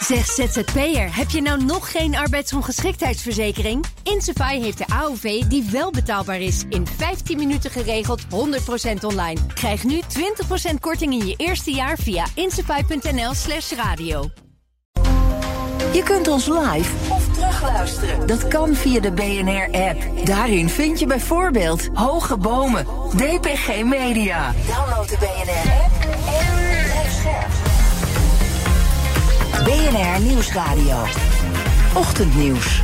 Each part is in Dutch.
Zeg ZZP'er, heb je nou nog geen arbeidsongeschiktheidsverzekering? Insafai heeft de AOV die wel betaalbaar is. In 15 minuten geregeld, 100% online. Krijg nu 20% korting in je eerste jaar via insafai.nl/radio. Je kunt ons live of terugluisteren. Dat kan via de BNR-app. Daarin vind je bijvoorbeeld Hoge Bomen, DPG Media. Download de BNR-app en blijf scherp. BNR Nieuwsradio. Ochtendnieuws.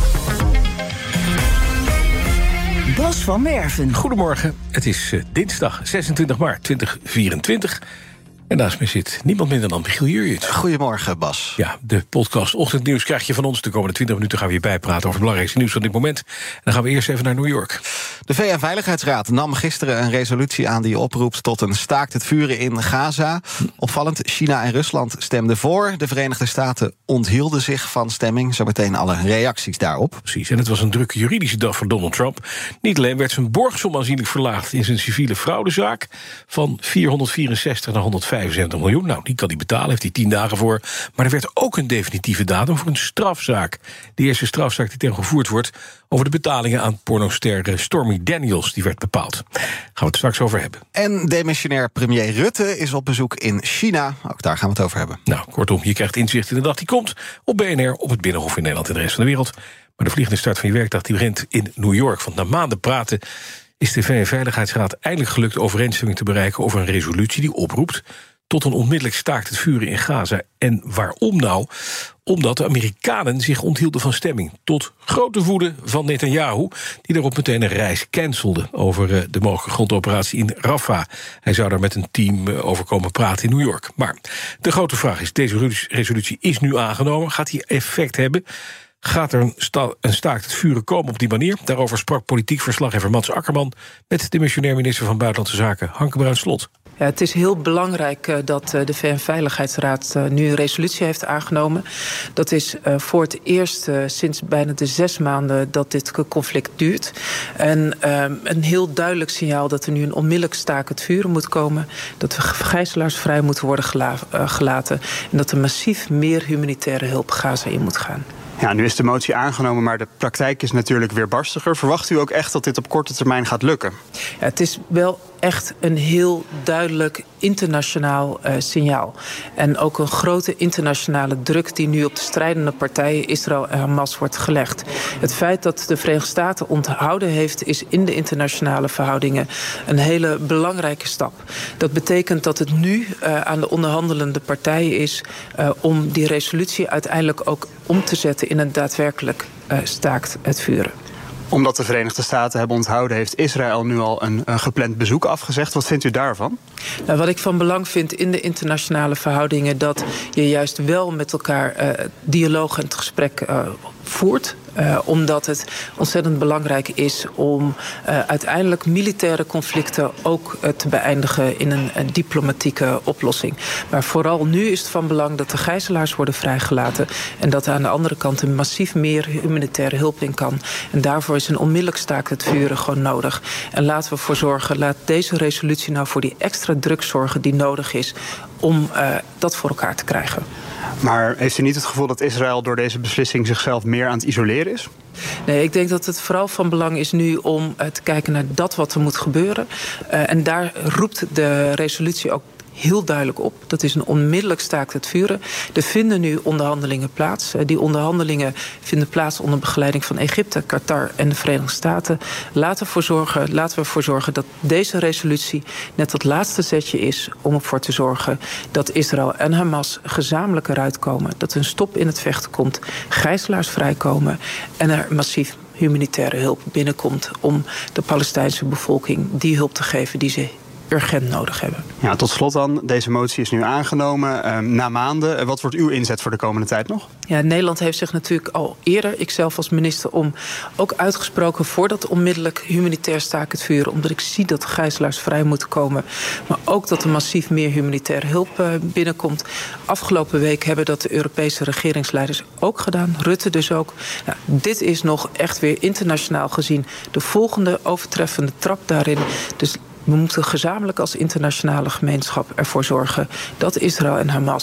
Bas van Werven. Goedemorgen, het is dinsdag 26 maart 2024. En naast mij zit niemand minder dan Michiel Jurjens. Goedemorgen, Bas. Ja, de podcast Ochtendnieuws krijg je van ons. De komende 20 minuten gaan we hierbij praten over het belangrijkste nieuws van dit moment. En dan gaan we eerst even naar New York. De VN-veiligheidsraad nam gisteren een resolutie aan die oproept tot een staakt het vuren in Gaza. Opvallend, China en Rusland stemden voor. De Verenigde Staten onthielden zich van stemming. Zometeen alle reacties daarop. Precies, en het was een drukke juridische dag voor Donald Trump. Niet alleen werd zijn borgsom aanzienlijk verlaagd in zijn civiele fraudezaak van 464 naar 175 miljoen. Nou, die kan hij betalen, heeft hij 10 dagen voor. Maar er werd ook een definitieve datum voor een strafzaak. De eerste strafzaak die tegen gevoerd wordt over de betalingen aan pornoster Stormy Daniels. Die werd bepaald. Gaan we het straks over hebben. En demissionair premier Rutte is op bezoek in China. Ook daar gaan we het over hebben. Nou, kortom, je krijgt inzicht in de dag die komt op BNR, op het Binnenhof in Nederland en de rest van de wereld. Maar de vliegende start van je werkdag die begint in New York. Want na maanden praten is de VN-veiligheidsraad eindelijk gelukt overeenstemming te bereiken over een resolutie die oproept tot een onmiddellijk staakt het vuren in Gaza. En waarom nou? Omdat de Amerikanen zich onthielden van stemming. Tot grote woede van Netanyahu, die daarop meteen een reis cancelde over de mogelijke grondoperatie in Rafah. Hij zou daar met een team over komen praten in New York. Maar de grote vraag is, deze resolutie is nu aangenomen. Gaat die effect hebben? Gaat er een staakt het vuren komen op die manier? Daarover sprak politiek verslaggever Mats Akkerman met de missionair minister van Buitenlandse Zaken, Hanke Bruins-Slot. Ja, het is heel belangrijk dat de VN-veiligheidsraad nu een resolutie heeft aangenomen. Dat is voor het eerst sinds bijna de 6 maanden dat dit conflict duurt. En een heel duidelijk signaal dat er nu een onmiddellijk staakt het vuren moet komen. Dat de gijzelaars vrij moeten worden gelaten. En dat er massief meer humanitaire hulp Gaza in moet gaan. Ja, nu is de motie aangenomen, maar de praktijk is natuurlijk weerbarstiger. Verwacht u ook echt dat dit op korte termijn gaat lukken? Ja, het is wel echt een heel duidelijk internationaal signaal. En ook een grote internationale druk die nu op de strijdende partijen Israël en Hamas wordt gelegd. Het feit dat de Verenigde Staten onthouden heeft is in de internationale verhoudingen een hele belangrijke stap. Dat betekent dat het nu aan de onderhandelende partijen is om die resolutie uiteindelijk ook om te zetten in een daadwerkelijk staakt het vuren. Omdat de Verenigde Staten hebben onthouden, heeft Israël nu al een gepland bezoek afgezegd. Wat vindt u daarvan? Nou, wat ik van belang vind in de internationale verhoudingen, dat je juist wel met elkaar dialoog en het gesprek voert. Omdat het ontzettend belangrijk is om uiteindelijk militaire conflicten ook te beëindigen in een diplomatieke oplossing. Maar vooral nu is het van belang dat de gijzelaars worden vrijgelaten en dat er aan de andere kant een massief meer humanitaire hulp in kan. En daarvoor is een onmiddellijk staakt het vuren gewoon nodig. En laten we ervoor zorgen, laat deze resolutie nou voor die extra druk zorgen die nodig is om dat voor elkaar te krijgen. Maar heeft u niet het gevoel dat Israël door deze beslissing zichzelf meer aan het isoleren is? Nee, ik denk dat het vooral van belang is nu om te kijken naar dat wat er moet gebeuren. En daar roept de resolutie ook heel duidelijk op. Dat is een onmiddellijk staakt het vuren. Er vinden nu onderhandelingen plaats. Die onderhandelingen vinden plaats onder begeleiding van Egypte, Qatar en de Verenigde Staten. Laten we ervoor zorgen dat deze resolutie net dat laatste zetje is om ervoor te zorgen dat Israël en Hamas gezamenlijk eruit komen. Dat er een stop in het vechten komt, gijzelaars vrijkomen en er massief humanitaire hulp binnenkomt om de Palestijnse bevolking die hulp te geven die ze urgent nodig hebben. Ja, tot slot dan. Deze motie is nu aangenomen na maanden. Wat wordt uw inzet voor de komende tijd nog? Ja, Nederland heeft zich natuurlijk al eerder, ikzelf als minister, ook uitgesproken voor dat onmiddellijk humanitair staakt het vuren. Omdat ik zie dat de gijzelaars vrij moeten komen. Maar ook dat er massief meer humanitaire hulp binnenkomt. Afgelopen week hebben dat de Europese regeringsleiders ook gedaan. Rutte dus ook. Nou, dit is nog echt weer internationaal gezien de volgende overtreffende trap daarin. Dus we moeten gezamenlijk als internationale gemeenschap ervoor zorgen dat Israël en Hamas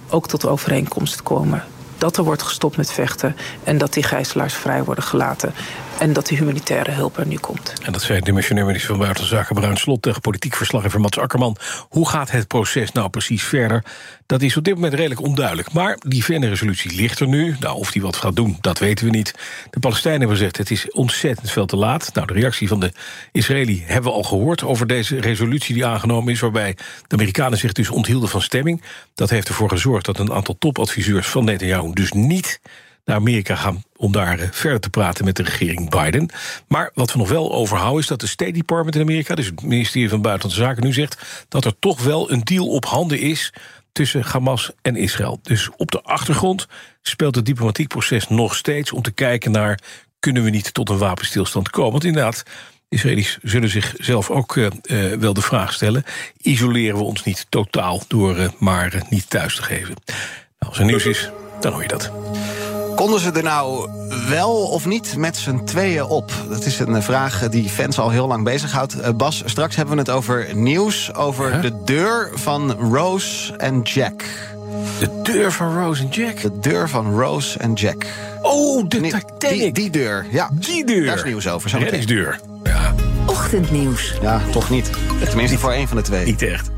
ook tot overeenkomst komen. Dat er wordt gestopt met vechten en dat die gijzelaars vrij worden gelaten. En dat de humanitaire hulp er nu komt. En dat zei de missionair minister van Buitenlandse Zaken Bruin Slot tegen politiek verslaggever Mats Akkerman. Hoe gaat het proces nou precies verder? Dat is op dit moment redelijk onduidelijk. Maar die VN-resolutie ligt er nu. Nou, of die wat gaat doen, dat weten we niet. De Palestijnen hebben gezegd, het is ontzettend veel te laat. Nou, de reactie van de Israëli hebben we al gehoord over deze resolutie die aangenomen is, waarbij de Amerikanen zich dus onthielden van stemming. Dat heeft ervoor gezorgd dat een aantal topadviseurs van Netanyahu dus niet naar Amerika gaan om daar verder te praten met de regering Biden. Maar wat we nog wel overhouden is dat de State Department in Amerika, dus het ministerie van Buitenlandse Zaken, nu zegt dat er toch wel een deal op handen is tussen Hamas en Israël. Dus op de achtergrond speelt het diplomatiek proces nog steeds om te kijken naar, kunnen we niet tot een wapenstilstand komen? Want inderdaad, Israëli's zullen zichzelf ook wel de vraag stellen, isoleren we ons niet totaal door maar niet thuis te geven? Nou, als er nieuws is, dan hoor je dat. Konden ze er nou wel of niet met z'n tweeën op? Dat is een vraag die fans al heel lang bezighoudt. Bas, straks hebben we het over nieuws, over de deur van Rose en Jack. De deur van Rose en Jack? De deur van Rose en Jack. Oh, de Titanic. Die deur, ja. Die deur. Daar is nieuws over. Reddingsdeur. Ja. Ochtendnieuws. Ja, toch niet. Tenminste voor één van de twee. Niet echt.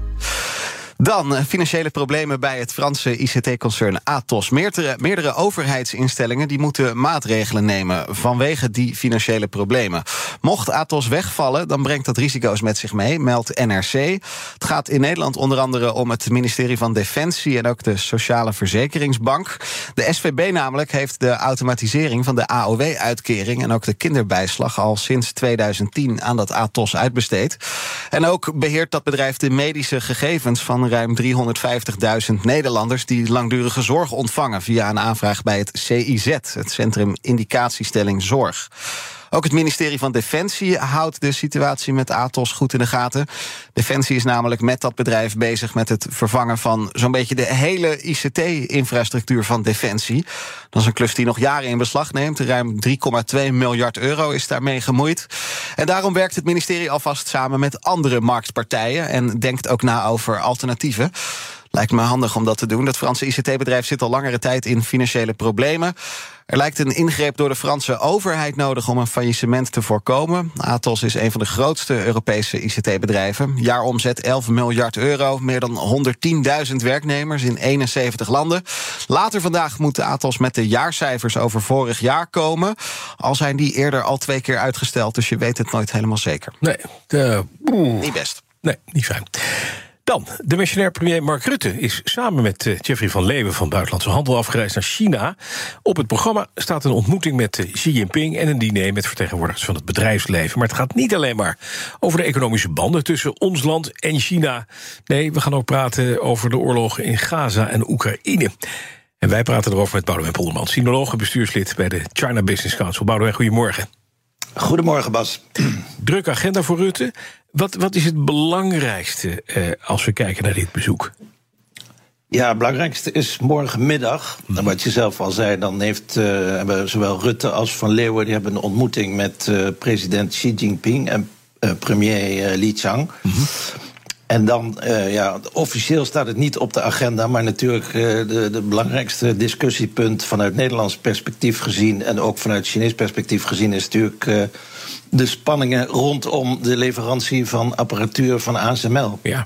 Dan financiële problemen bij het Franse ICT-concern Atos. Meerdere overheidsinstellingen die moeten maatregelen nemen vanwege die financiële problemen. Mocht Atos wegvallen, dan brengt dat risico's met zich mee, meldt NRC. Het gaat in Nederland onder andere om het ministerie van Defensie en ook de Sociale Verzekeringsbank. De SVB namelijk heeft de automatisering van de AOW-uitkering en ook de kinderbijslag al sinds 2010 aan dat Atos uitbesteed. En ook beheert dat bedrijf de medische gegevens van ruim 350.000 Nederlanders die langdurige zorg ontvangen via een aanvraag bij het CIZ, het Centrum Indicatiestelling Zorg. Ook het ministerie van Defensie houdt de situatie met Atos goed in de gaten. Defensie is namelijk met dat bedrijf bezig met het vervangen van zo'n beetje de hele ICT-infrastructuur van Defensie. Dat is een klus die nog jaren in beslag neemt. Ruim 3,2 miljard euro is daarmee gemoeid. En daarom werkt het ministerie alvast samen met andere marktpartijen en denkt ook na over alternatieven. Lijkt me handig om dat te doen. Dat Franse ICT-bedrijf zit al langere tijd in financiële problemen. Er lijkt een ingreep door de Franse overheid nodig om een faillissement te voorkomen. Atos is een van de grootste Europese ICT-bedrijven. Jaaromzet 11 miljard euro, meer dan 110.000 werknemers in 71 landen. Later vandaag moet Atos met de jaarcijfers over vorig jaar komen. Al zijn die eerder al 2 keer uitgesteld, dus je weet het nooit helemaal zeker. Nee, niet best. Nee, niet fijn. Dan, de missionair premier Mark Rutte is samen met Jeffrey van Leeuwen van Buitenlandse Handel afgereisd naar China. Op het programma staat een ontmoeting met Xi Jinping en een diner met vertegenwoordigers van het bedrijfsleven. Maar het gaat niet alleen maar over de economische banden tussen ons land en China. Nee, we gaan ook praten over de oorlogen in Gaza en Oekraïne. En wij praten erover met Boudewijn Polderman, sinoloog en bestuurslid bij de China Business Council. Boudewijn, goedemorgen. Goedemorgen, Bas. Drukke agenda voor Rutte. Wat is het belangrijkste als we kijken naar dit bezoek? Ja, het belangrijkste is morgenmiddag. Wat je zelf al zei, dan hebben zowel Rutte als Van Leeuwen die hebben een ontmoeting met president Xi Jinping en premier Li Qiang. Mm-hmm. En dan, officieel staat het niet op de agenda, maar natuurlijk de belangrijkste discussiepunt vanuit Nederlands perspectief gezien en ook vanuit Chinees perspectief gezien is natuurlijk de spanningen rondom de leverantie van apparatuur van ASML. Ja.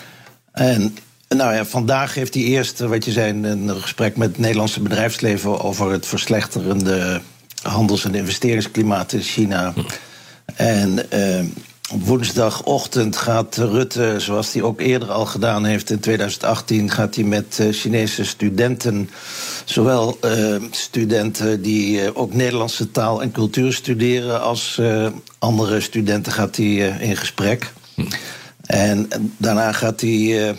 En vandaag heeft hij eerst, wat je zei, een gesprek met het Nederlandse bedrijfsleven over het verslechterende handels- en investeringsklimaat in China. En woensdagochtend gaat Rutte, zoals hij ook eerder al gedaan heeft in 2018... gaat hij met Chinese studenten, zowel studenten die ook Nederlandse taal en cultuur studeren als andere studenten gaat hij in gesprek. En daarna gaat hij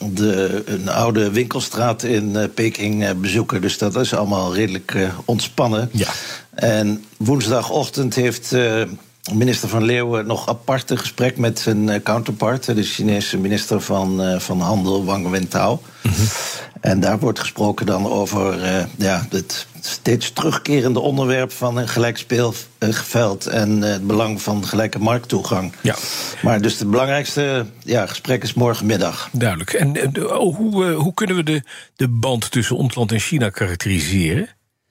een oude winkelstraat in Peking bezoeken. Dus dat is allemaal redelijk ontspannen. Ja. En woensdagochtend heeft minister Van Leeuwen nog apart een gesprek met zijn counterpart, de Chinese minister van Handel, Wang Wentao. Mm-hmm. En daar wordt gesproken dan over het steeds terugkerende onderwerp van een gelijk speelveld en het belang van gelijke markttoegang. Ja. Maar dus het belangrijkste gesprek is morgenmiddag. Duidelijk. En hoe kunnen we de band tussen ons land en China karakteriseren?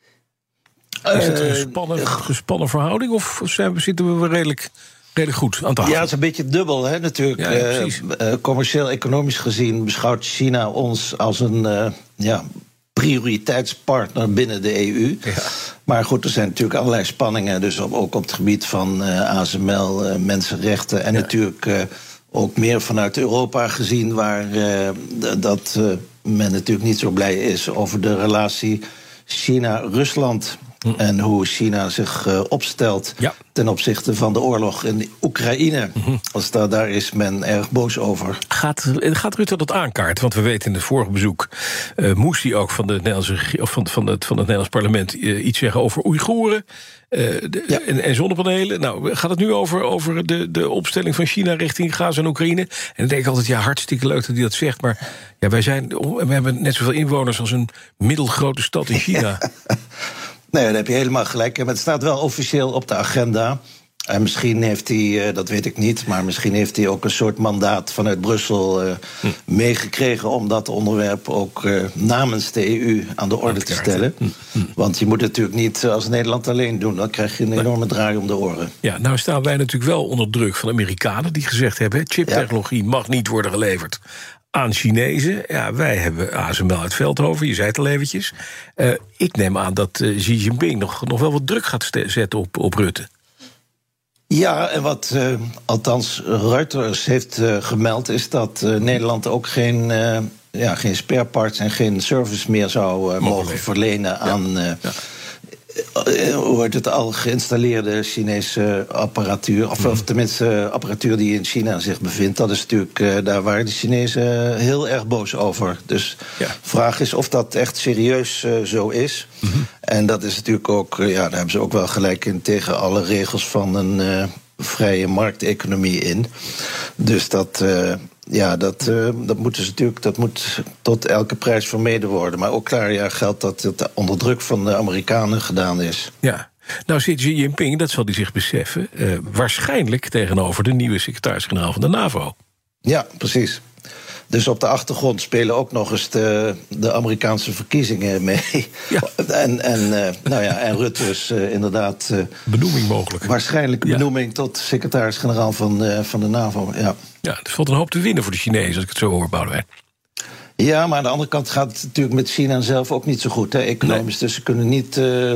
Is het een gespannen verhouding of zitten we redelijk goed aan tafel? Ja, het is een beetje dubbel, hè, natuurlijk. Commercieel-economisch gezien beschouwt China ons als een prioriteitspartner binnen de EU. Ja. Maar goed, er zijn natuurlijk allerlei spanningen, dus ook op het gebied van ASML, mensenrechten en natuurlijk ook meer vanuit Europa gezien, waar dat men natuurlijk niet zo blij is over de relatie China-Rusland. En hoe China zich opstelt ten opzichte van de oorlog in Oekraïne. Daar is men erg boos over. Gaat Rutte dat aankaarten? Want we weten in het vorige bezoek moest hij ook van het Nederlands parlement iets zeggen over Oeigoeren en zonnepanelen. Nou, gaat het nu over de opstelling van China richting Gaza en Oekraïne? En dan denk ik altijd, hartstikke leuk dat hij dat zegt, maar we hebben net zoveel inwoners als een middelgrote stad in China. Nee, daar heb je helemaal gelijk. Maar het staat wel officieel op de agenda. En misschien heeft hij, dat weet ik niet, maar misschien heeft hij ook een soort mandaat vanuit Brussel meegekregen om dat onderwerp ook namens de EU aan de orde te stellen. Want je moet het natuurlijk niet als Nederland alleen doen. Dan krijg je een enorme draai om de oren. Ja, nou staan wij natuurlijk wel onder druk van Amerikanen die gezegd hebben, chiptechnologie mag niet worden geleverd aan Chinezen. Ja, wij hebben ASML uit Veldhoven, je zei het al eventjes. Ik neem aan dat Xi Jinping nog wel wat druk gaat zetten op Rutte. Ja, en wat althans Reuters heeft gemeld, is dat Nederland ook geen spare parts en geen service meer zou mogen verlenen aan het al geïnstalleerde Chinese apparatuur, of tenminste apparatuur die in China zich bevindt. Dat is natuurlijk, daar waren de Chinezen heel erg boos over. Dus de vraag is of dat echt serieus zo is. En dat is natuurlijk ook, daar hebben ze ook wel gelijk in, tegen alle regels van een vrije markteconomie in. Dus dat moeten ze natuurlijk, dat moet tot elke prijs vermeden worden. Maar ook klaar geldt dat het onder druk van de Amerikanen gedaan is. Ja. Nou zit Xi Jinping, dat zal hij zich beseffen, waarschijnlijk tegenover de nieuwe secretaris-generaal van de NAVO. Ja, precies. Dus op de achtergrond spelen ook nog eens de Amerikaanse verkiezingen mee. Ja. En Rutte is inderdaad benoeming mogelijk. Waarschijnlijk benoeming tot secretaris-generaal van de NAVO. Ja, er valt een hoop te winnen voor de Chinezen, als ik het zo hoor, Boudewijn. Ja, maar aan de andere kant gaat het natuurlijk met China zelf ook niet zo goed, economisch. Nee. Dus ze kunnen niet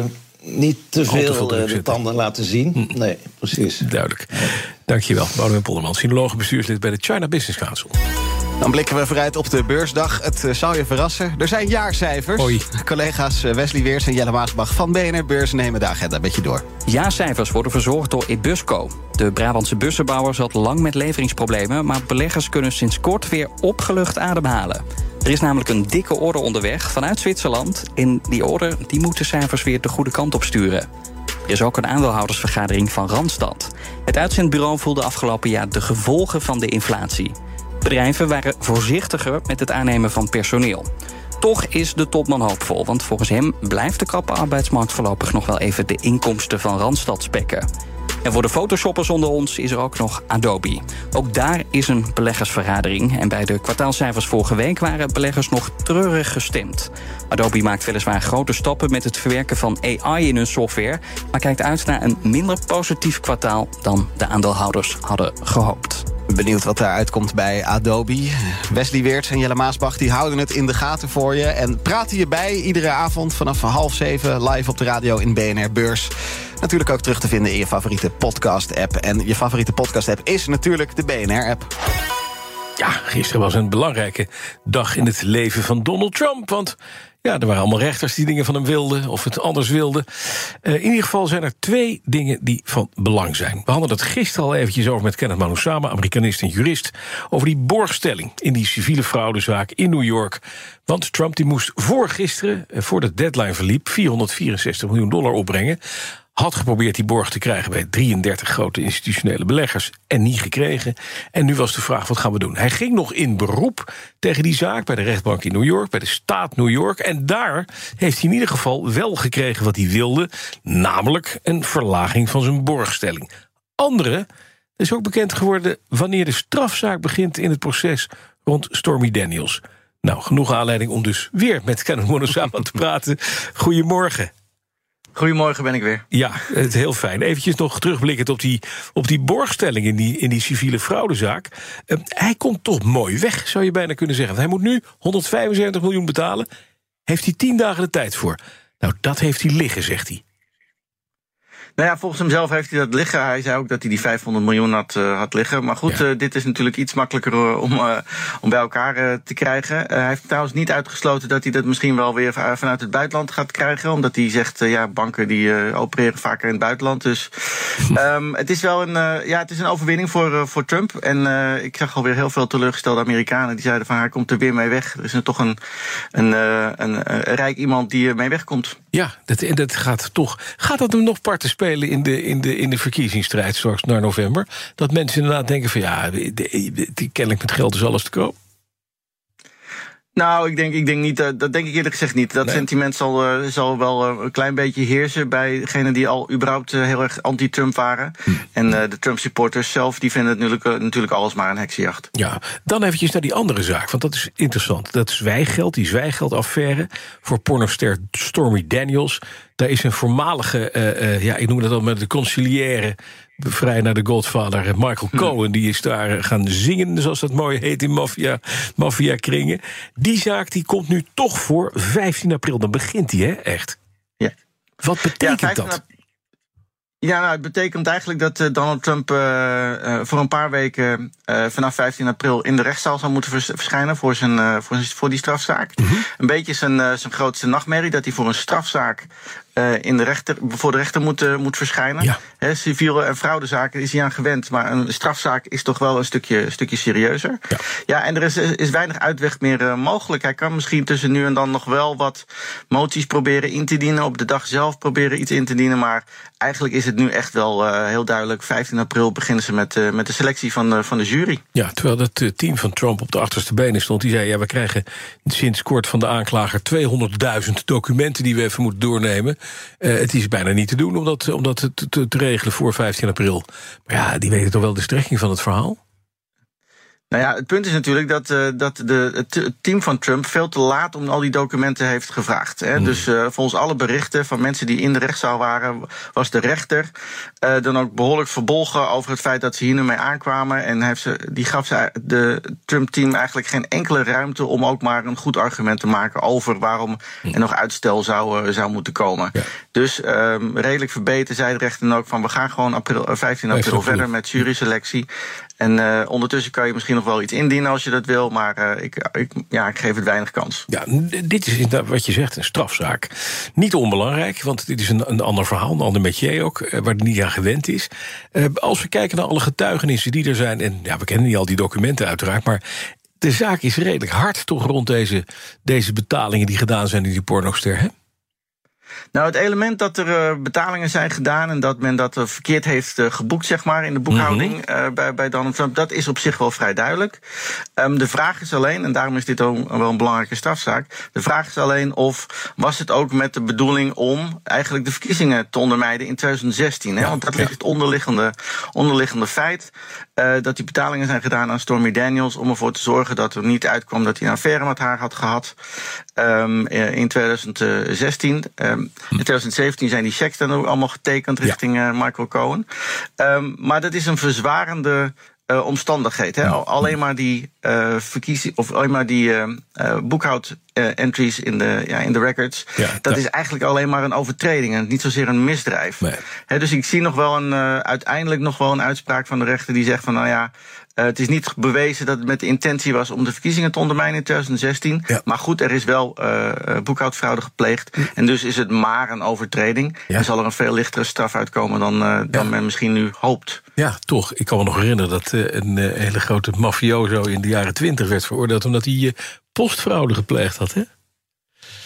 te veel de tanden laten zien. Nee, precies. Duidelijk. Dankjewel, Boudewijn Polderman, sinoloog en bestuurslid bij de China Business Council. Dan blikken we vooruit op de beursdag. Het zou je verrassen. Er zijn jaarcijfers. Hoi. Collega's Wesley Weers en Jelle Maasbach van BNR Beurs nemen de agenda een beetje door. Jaarcijfers worden verzorgd door Ebusco. De Brabantse bussenbouwer zat lang met leveringsproblemen, maar beleggers kunnen sinds kort weer opgelucht ademhalen. Er is namelijk een dikke order onderweg vanuit Zwitserland. En die order moet de cijfers weer de goede kant op sturen. Er is ook een aandeelhoudersvergadering van Randstad. Het uitzendbureau voelde afgelopen jaar de gevolgen van de inflatie. Bedrijven waren voorzichtiger met het aannemen van personeel. Toch is de topman hoopvol, want volgens hem blijft de krappe arbeidsmarkt voorlopig nog wel even de inkomsten van Randstad spekken. En voor de photoshoppers onder ons is er ook nog Adobe. Ook daar is een beleggersvergadering. En bij de kwartaalcijfers vorige week waren beleggers nog treurig gestemd. Adobe maakt weliswaar grote stappen met het verwerken van AI in hun software, maar kijkt uit naar een minder positief kwartaal dan de aandeelhouders hadden gehoopt. Benieuwd wat daaruit komt bij Adobe. Wesley Weerts en Jelle Maasbach die houden het in de gaten voor je en praten je bij iedere avond vanaf 6:30 live op de radio in BNR Beurs. Natuurlijk ook terug te vinden in je favoriete podcast-app. En je favoriete podcast-app is natuurlijk de BNR-app. Ja, gisteren was een belangrijke dag in het leven van Donald Trump. Want ja, er waren allemaal rechters die dingen van hem wilden of het anders wilden. In ieder geval zijn er 2 dingen die van belang zijn. We hadden het gisteren al eventjes over met Kenneth Manusama, Amerikanist en jurist, over die borgstelling in die civiele fraudezaak in New York. Want Trump die moest voor gisteren, voor de deadline verliep, $464 miljoen opbrengen. had geprobeerd die borg te krijgen bij 33 grote institutionele beleggers en niet gekregen. En nu was de vraag, wat gaan we doen? Hij ging nog in beroep tegen die zaak bij de rechtbank in New York, bij de staat New York. En daar heeft hij in ieder geval wel gekregen wat hij wilde, namelijk een verlaging van zijn borgstelling. Andere is ook bekend geworden wanneer de strafzaak begint in het proces rond Stormy Daniels. Nou, genoeg aanleiding om dus weer met Kenan Monosama te praten. Goedemorgen. Goedemorgen, ben ik weer. Ja, het is heel fijn. Eventjes nog terugblikkend op die borgstelling in die civiele fraudezaak. Hij komt toch mooi weg, zou je bijna kunnen zeggen. Want hij moet nu 175 miljoen betalen. Heeft hij 10 dagen de tijd voor. Nou, dat heeft hij liggen, zegt hij. Nou ja, volgens hemzelf heeft hij dat liggen. Hij zei ook dat hij die 500 miljoen had liggen. Maar goed, dit is natuurlijk iets makkelijker om bij elkaar te krijgen. Hij heeft trouwens niet uitgesloten dat hij dat misschien wel weer vanuit het buitenland gaat krijgen. Omdat hij zegt, banken die opereren vaker in het buitenland. Dus het is wel het is een overwinning voor Trump. En ik zag alweer heel veel teleurgestelde Amerikanen die zeiden van hij komt er weer mee weg. Er is toch een rijk iemand die mee wegkomt. Ja, dat gaat toch. Gaat dat hem nog parten spelen in de verkiezingsstrijd straks naar november? Dat mensen inderdaad denken van kennelijk met geld is alles te koop? Nou, ik denk niet, dat denk ik eerlijk gezegd niet. Dat sentiment zal wel een klein beetje heersen bij degenen die al überhaupt heel erg anti-Trump waren. En de Trump-supporters zelf, die vinden het natuurlijk alles maar een heksenjacht. Ja, dan eventjes naar die andere zaak, want dat is interessant. Dat zwijggeld, die zwijgeldaffaire voor pornoster Stormy Daniels. Daar is een voormalige, ik noem dat al met de conciliaire, vrij naar de Godfather, Michael Cohen, die is daar gaan zingen, zoals dat mooi heet in maffia-kringen. Die zaak die komt nu toch voor 15 april. Dan begint die, hè? Echt. Ja. Wat betekent dat? Ja, nou, het betekent eigenlijk dat Donald Trump voor een paar weken vanaf 15 april in de rechtszaal zal moeten verschijnen voor die strafzaak. Een beetje zijn grootste nachtmerrie, dat hij voor een strafzaak voor de rechter moet verschijnen. Ja. Civiele en fraudezaken is hij aan gewend, maar een strafzaak is toch wel een stukje serieuzer. Ja, en er is weinig uitweg meer mogelijk. Hij kan misschien tussen nu en dan nog wel wat moties proberen in te dienen, op de dag zelf proberen iets in te dienen, maar eigenlijk is het nu echt wel heel duidelijk. 15 april beginnen ze met de selectie van de jury. Ja, terwijl dat team van Trump op de achterste benen stond, die zei, we krijgen sinds kort van de aanklager 200.000 documenten die we even moeten doornemen. Het is bijna niet te doen om dat te regelen voor 15 april. Maar ja, die weten toch wel de strekking van het verhaal? Nou ja, het punt is natuurlijk dat het team van Trump veel te laat om al die documenten heeft gevraagd. Dus volgens alle berichten van mensen die in de rechtszaal waren, was de rechter dan ook behoorlijk verbolgen over het feit dat ze hier nu mee aankwamen. En die gaf de Trump-team eigenlijk geen enkele ruimte om ook maar een goed argument te maken over waarom er nog uitstel zou moeten komen. Ja. Dus redelijk verbeten zei de rechter dan ook van we gaan gewoon 15 april verder met juryselectie. En ondertussen kan je misschien nog wel iets indienen als je dat wil, maar ik geef het weinig kans. Ja, dit is wat je zegt, een strafzaak. Niet onbelangrijk, want dit is een ander verhaal, een ander métier ook, waar het niet aan gewend is. Als we kijken naar alle getuigenissen die er zijn, en we kennen niet al die documenten uiteraard, maar de zaak is redelijk hard toch rond deze betalingen die gedaan zijn in die pornoster, hè? Nou, het element dat er betalingen zijn gedaan en dat men dat verkeerd heeft geboekt, zeg maar, in de boekhouding bij Donald Trump, dat is op zich wel vrij duidelijk. De vraag is alleen, en daarom is dit ook wel een belangrijke strafzaak, de vraag is alleen was het ook met de bedoeling om eigenlijk de verkiezingen te ondermijnen in 2016. Hè? Want dat ligt het onderliggende feit, dat die betalingen zijn gedaan aan Stormy Daniels om ervoor te zorgen dat er niet uitkwam dat hij een affaire met haar had gehad in 2016. In 2017 zijn die checks dan ook allemaal getekend richting Michael Cohen. Maar dat is een verzwarende omstandigheid. Hè? Alleen maar die boekhoud-entries in de records. Dat is eigenlijk alleen maar een overtreding en niet zozeer een misdrijf. Nee. Dus ik zie nog wel uiteindelijk nog wel een uitspraak van de rechter die zegt van het is niet bewezen dat het met de intentie was om de verkiezingen te ondermijnen in 2016. Ja. Maar goed, er is wel boekhoudfraude gepleegd. En dus is het maar een overtreding. Ja. En zal er een veel lichtere straf uitkomen dan men misschien nu hoopt. Ja, toch. Ik kan me nog herinneren dat een hele grote mafioso in de jaren 20 werd veroordeeld omdat hij postfraude gepleegd had, hè?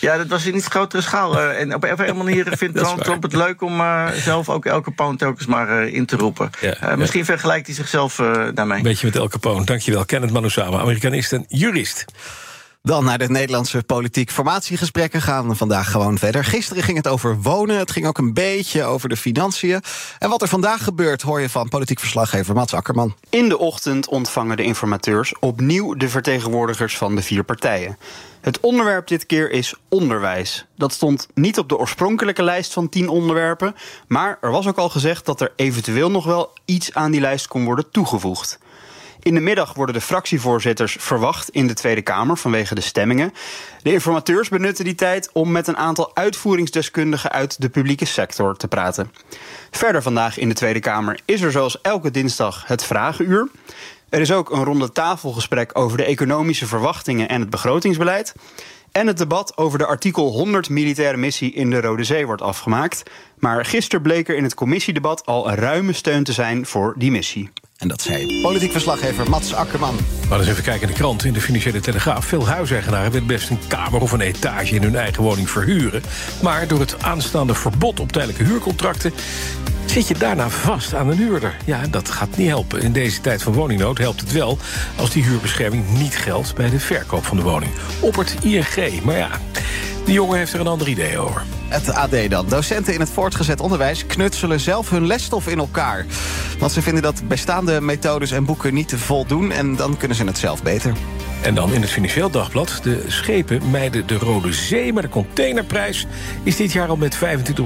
Ja, dat was in iets grotere schaal. En op een manier vindt Donald Trump het leuk om zelf ook El Capone telkens maar in te roepen. Ja, misschien vergelijkt hij zichzelf daarmee. Een beetje met El Capone. Dankjewel, Kenneth Manusama, Amerikanist en jurist. Dan naar de Nederlandse politiek formatiegesprekken gaan vandaag gewoon verder. Gisteren ging het over wonen, het ging ook een beetje over de financiën. En wat er vandaag gebeurt hoor je van politiek verslaggever Mats Akkerman. In de ochtend ontvangen de informateurs opnieuw de vertegenwoordigers van de 4 partijen. Het onderwerp dit keer is onderwijs. Dat stond niet op de oorspronkelijke lijst van 10 onderwerpen, maar er was ook al gezegd dat er eventueel nog wel iets aan die lijst kon worden toegevoegd. In de middag worden de fractievoorzitters verwacht in de Tweede Kamer vanwege de stemmingen. De informateurs benutten die tijd om met een aantal uitvoeringsdeskundigen uit de publieke sector te praten. Verder vandaag in de Tweede Kamer is er zoals elke dinsdag het vragenuur. Er is ook een ronde tafelgesprek over de economische verwachtingen en het begrotingsbeleid. En het debat over de artikel 100 militaire missie in de Rode Zee wordt afgemaakt. Maar gisteren bleek er in het commissiedebat al een ruime steun te zijn voor die missie. En dat zei politiek verslaggever Mats Akkerman. Maar eens even kijken in de krant, in de Financiële Telegraaf. Veel huiseigenaren willen best een kamer of een etage in hun eigen woning verhuren. Maar door het aanstaande verbod op tijdelijke huurcontracten zit je daarna vast aan een huurder. Ja, dat gaat niet helpen. In deze tijd van woningnood helpt het wel als die huurbescherming niet geldt bij de verkoop van de woning. Oppert ING. Maar ja, die jongen heeft er een ander idee over. Het AD dan. Docenten in het voortgezet onderwijs knutselen zelf hun lesstof in elkaar. Want ze vinden dat bestaande methodes en boeken niet voldoen en dan kunnen ze het zelf beter. En dan in het Financieel Dagblad. De schepen mijden de Rode Zee, maar de containerprijs is dit jaar al met 25%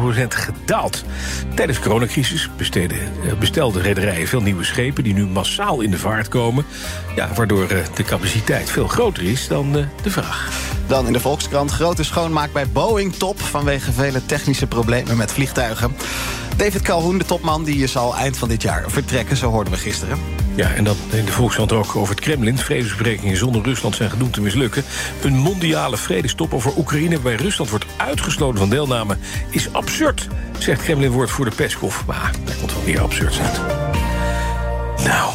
gedaald. Tijdens de coronacrisis bestelden rederijen veel nieuwe schepen die nu massaal in de vaart komen. Ja, waardoor de capaciteit veel groter is dan de vraag. Dan in de Volkskrant grote schoonmaak bij Boeing top vanwege vele technische problemen met vliegtuigen. David Calhoun, de topman, die zal eind van dit jaar vertrekken, zo hoorden we gisteren. Ja, en dan in de Volkskrant ook over het Kremlin. Vredesbesprekingen zonder Rusland zijn gedoemd te mislukken. Een mondiale vredestop over Oekraïne waarbij Rusland wordt uitgesloten van deelname is absurd, zegt Kremlin-woordvoerder Peskov. Maar daar komt wel meer absurds uit. Nou.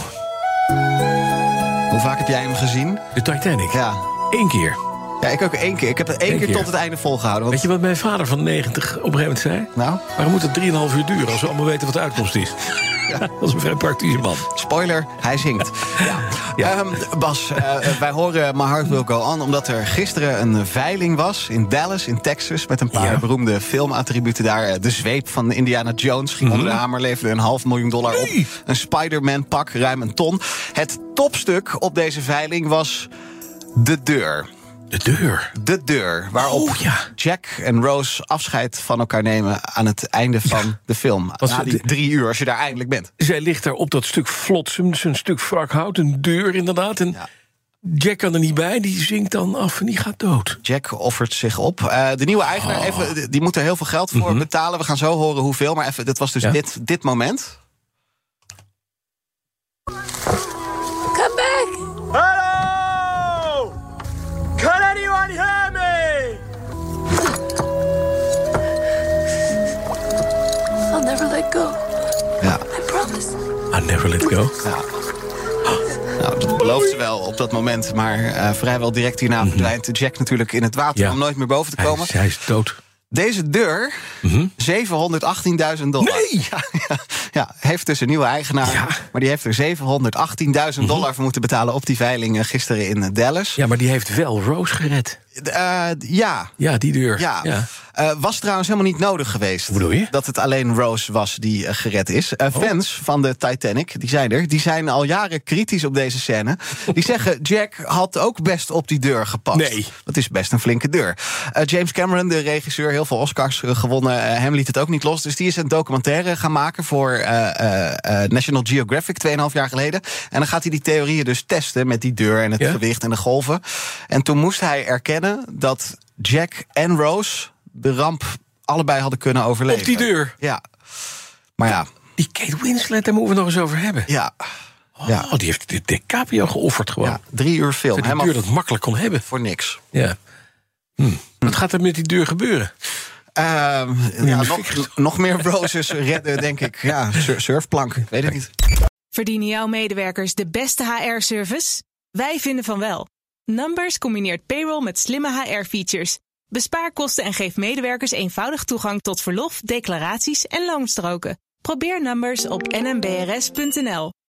Hoe vaak heb jij hem gezien? De Titanic. Ja. 1 keer. Ja, ik ook 1 keer. Ik heb het 1 keer tot het einde volgehouden. Want... Weet je wat mijn vader van 90 op een gegeven moment zei? Nou? Waarom moet het 3,5 uur duren als we allemaal weten wat de uitkomst is? Ja. Dat is een vrij praktische man. Spoiler, hij zingt. Ja. Bas, wij horen My Heart Will Go On omdat er gisteren een veiling was in Dallas, in Texas, met een paar beroemde filmattributen daar. De zweep van Indiana Jones ging onder de hamer, leverde $500.000 op. Een Spider-Man pak, ruim een ton. Het topstuk op deze veiling was de deur. De deur, waarop Jack en Rose afscheid van elkaar nemen aan het einde van de film. Na die 3 uur, als je daar eindelijk bent. Zij ligt daar op dat stuk flotsam, zo'n stuk wrakhout, een deur inderdaad. En Jack kan er niet bij, die zinkt dan af en die gaat dood. Jack offert zich op. De nieuwe eigenaar, die moet er heel veel geld voor betalen. We gaan zo horen hoeveel, maar even, dit was dus dit moment. Come back! Hello! Can anyone hear me? I'll never let go. Ja. I promise. I'll never let go. Ja. Nou, dat belooft ze wel op dat moment, maar vrijwel direct hierna verdwijnt Jack natuurlijk in het water om nooit meer boven te komen. Hij is dood. Deze deur, $718.000. Nee! Ja, heeft dus een nieuwe eigenaar. Maar die heeft er $718.000 voor moeten betalen op die veiling gisteren in Dallas. Ja, maar die heeft wel Rose gered. Ja, die deur. Ja. Was trouwens helemaal niet nodig geweest. Hoe bedoel je? Dat het alleen Rose was die gered is. Fans van de Titanic, die zijn al jaren kritisch op deze scène. Die zeggen, Jack had ook best op die deur gepast. Nee. Dat is best een flinke deur. James Cameron, de regisseur, heel veel Oscars gewonnen. Hem liet het ook niet los. Dus die is een documentaire gaan maken voor National Geographic 2,5 jaar geleden. En dan gaat hij die theorieën dus testen met die deur en het gewicht en de golven. En toen moest hij erkennen dat Jack en Rose de ramp allebei hadden kunnen overleven. Op die deur? Ja. Maar ja. Die Kate Winslet, daar moeten we nog eens over hebben. Ja. Die heeft de DiCaprio geofferd gewoon. Ja, 3 uur film. Dat die deur dat makkelijk kon hebben. Voor niks. Ja. Wat gaat er met die deur gebeuren? Nog meer Roses redden, denk ik. Ja, surfplank. Weet het niet. Verdienen jouw medewerkers de beste HR-service? Wij vinden van wel. Numbers combineert payroll met slimme HR-features. Bespaar kosten en geef medewerkers eenvoudig toegang tot verlof, declaraties en loonstroken. Probeer Numbers op nmbrs.nl.